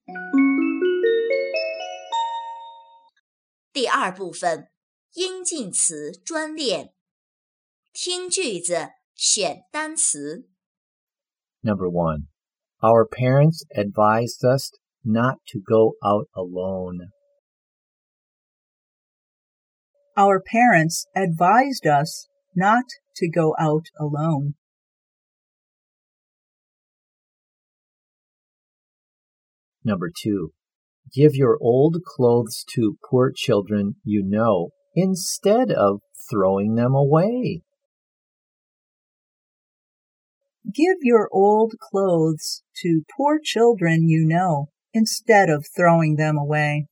第二部分，应近词专练。听句子，选单词。 Number 1. Our parents advised us not to go out alone. Our parents advised us not to go out alone. Number 2. Give your old clothes to poor children you know, instead of throwing them away. Give your old clothes to poor children you know, instead of throwing them away.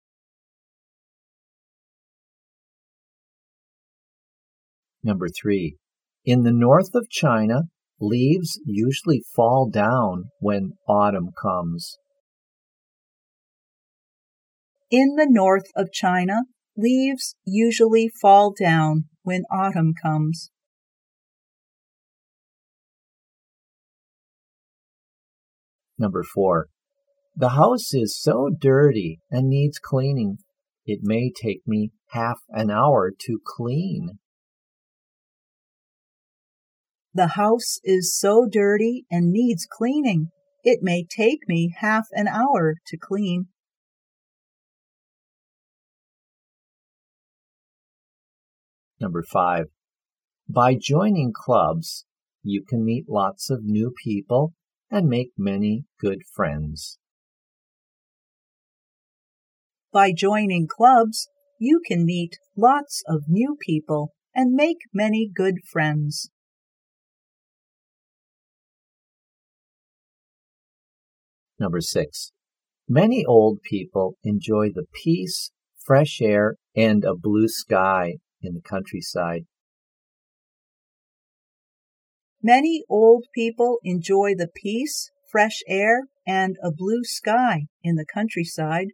Number 3. In the north of China, leaves usually fall down when autumn comes. In the north of China, leaves usually fall down when autumn comes. Number 4. The house is so dirty and needs cleaning. It may take me half an hour to clean. The house is so dirty and needs cleaning. It may take me half an hour to clean. Number 5. By joining clubs, you can meet lots of new people and make many good friends. By joining clubs, you can meet lots of new people and make many good friends. Number 6. Many old people enjoy the peace, fresh air, and a blue sky in the countryside. Many old people enjoy the peace, fresh air, and a blue sky in the countryside.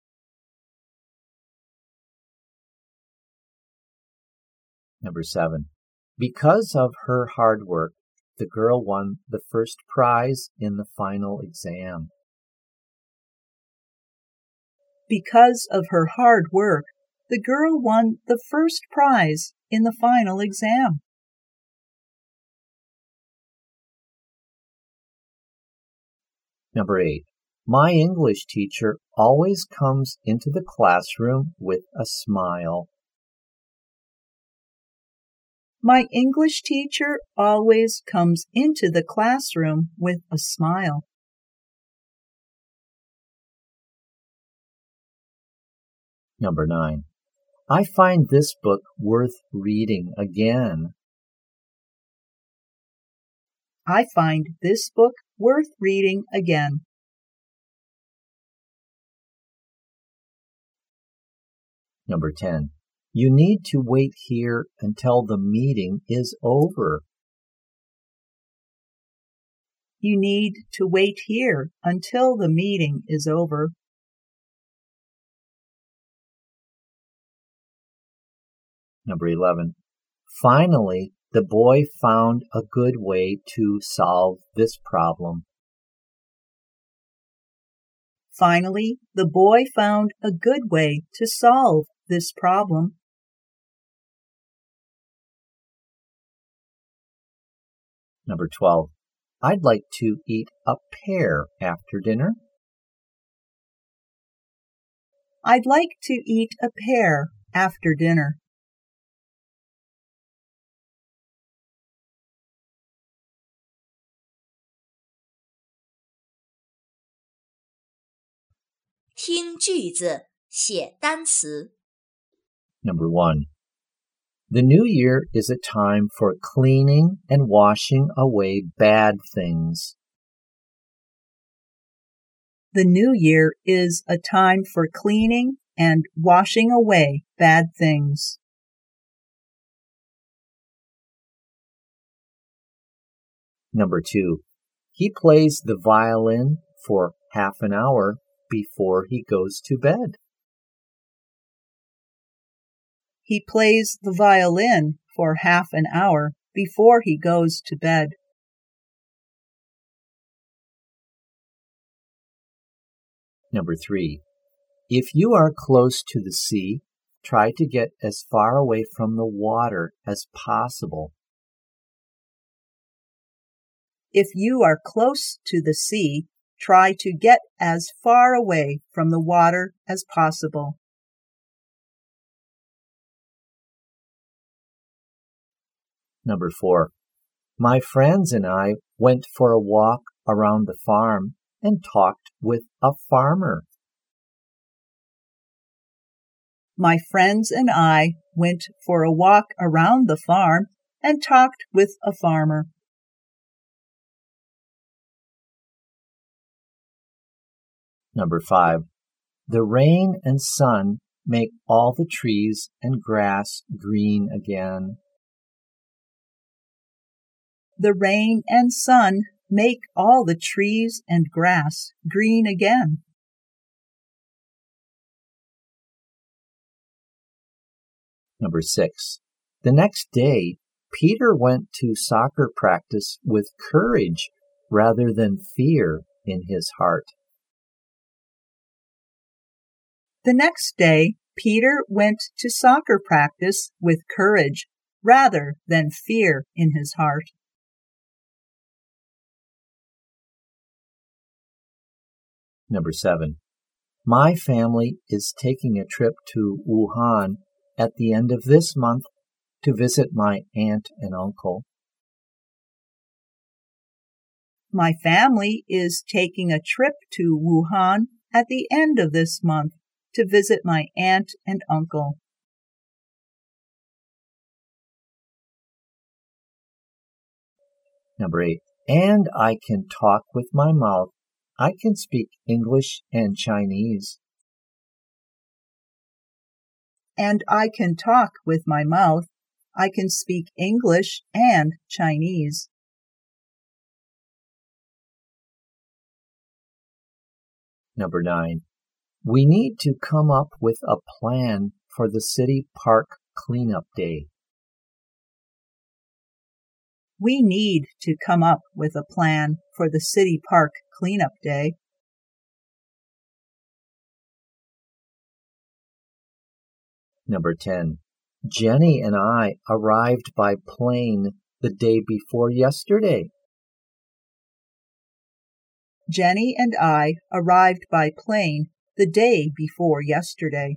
Number 7. Because of her hard work, the girl won the first prize in the final exam. Because of her hard work, the girl won the first prize in the final exam. Number 8. My English teacher always comes into the classroom with a smile. My English teacher always comes into the classroom with a smile. Number 9. I find this book worth reading again. I find this book worth reading again. Number 10. You need to wait here until the meeting is over. You need to wait here until the meeting is over. Number 11. Finally, the boy found a good way to solve this problem. Finally, the boy found a good way to solve this problem. Number 12. I'd like to eat a pear after dinner. I'd like to eat a pear after dinner. 听句子，写单词。 Number 1. The new year is a time for cleaning and washing away bad things. The new year is a time for cleaning and washing away bad things. Number 2. He plays the violin for half an hour before he goes to bed. He plays the violin for half an hour before he goes to bed. Number 3. If you are close to the sea, try to get as far away from the water as possible. If you are close to the sea, try to get as far away from the water as possible. Number 4. My friends and I went for a walk around the farm and talked with a farmer. My friends and I went for a walk around the farm and talked with a farmer. Number 5. The rain and sun make all the trees and grass green again. The rain and sun make all the trees and grass green again. Number 6. The next day, Peter went to soccer practice with courage rather than fear in his heart. The next day, Peter went to soccer practice with courage rather than fear in his heart. Number 7. My family is taking a trip to Wuhan at the end of this month to visit my aunt and uncle. My family is taking a trip to Wuhan at the end of this month to visit my aunt and uncle. Number 8. And I can talk with my mouth. I can speak English and Chinese. And I can talk with my mouth. I can speak English and Chinese. Number 9. We need to come up with a plan for the city park cleanup day. We need to come up with a plan for the city park cleanup day. Number 10. Jenny and I arrived by plane the day before yesterday. Jenny and I arrived by plane the day before yesterday.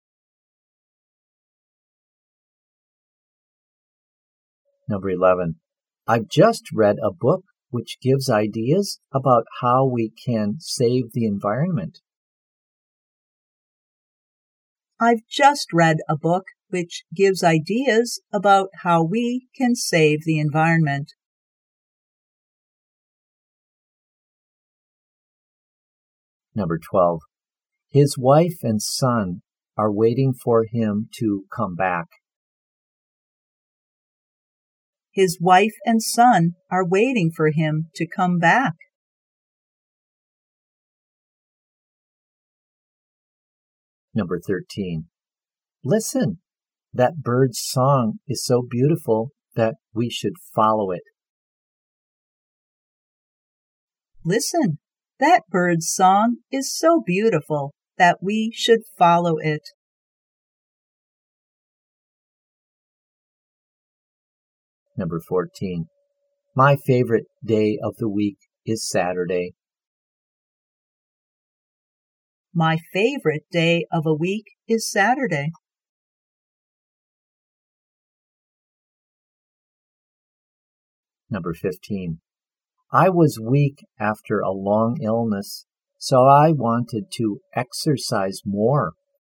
Number 11. I've just read a book which gives ideas about how we can save the environment. I've just read a book which gives ideas about how we can save the environment. Number 12. His wife and son are waiting for him to come back. His wife and son are waiting for him to come back. Number 13. Listen, that bird's song is so beautiful that we should follow it. Listen, that bird's song is so beautiful that we should follow it. Number 14. My favorite day of the week is Saturday. My favorite day of a week is Saturday. Number 15. I was weak after a long illness, so I wanted to exercise more.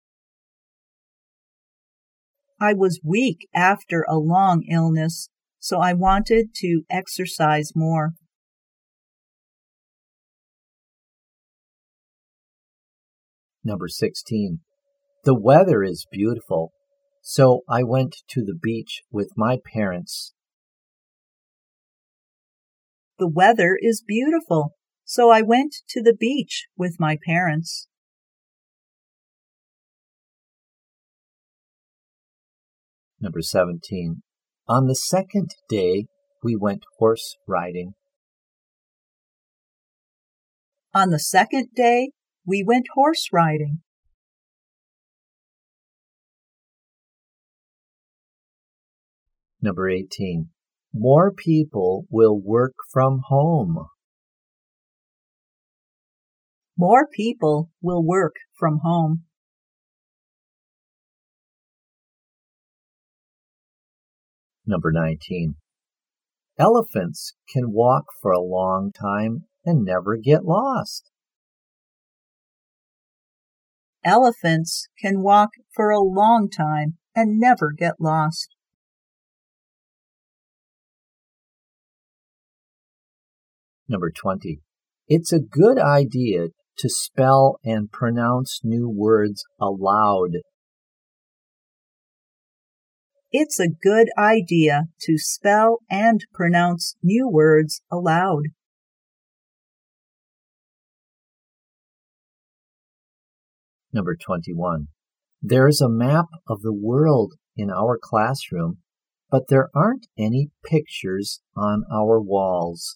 I was weak after a long illness, so I wanted to exercise more. Number 16. The weather is beautiful, so I went to the beach with my parents. The weather is beautiful, so I went to the beach with my parents. Number 17. On the second day, we went horse riding. On the second day, We went horse riding. Number 18. More people will work from home. More people will work from home. Number 19. Elephants can walk for a long time and never get lost. Elephants can walk for a long time and never get lost. Number 20. It's a good idea to spell and pronounce new words aloud. It's a good idea to spell and pronounce new words aloud. Number 21. There's a map of the world in our classroom, but there aren't any pictures on our walls.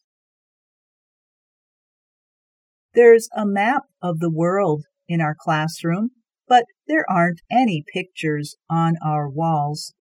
There's a map of the world in our classroom, but there aren't any pictures on our walls.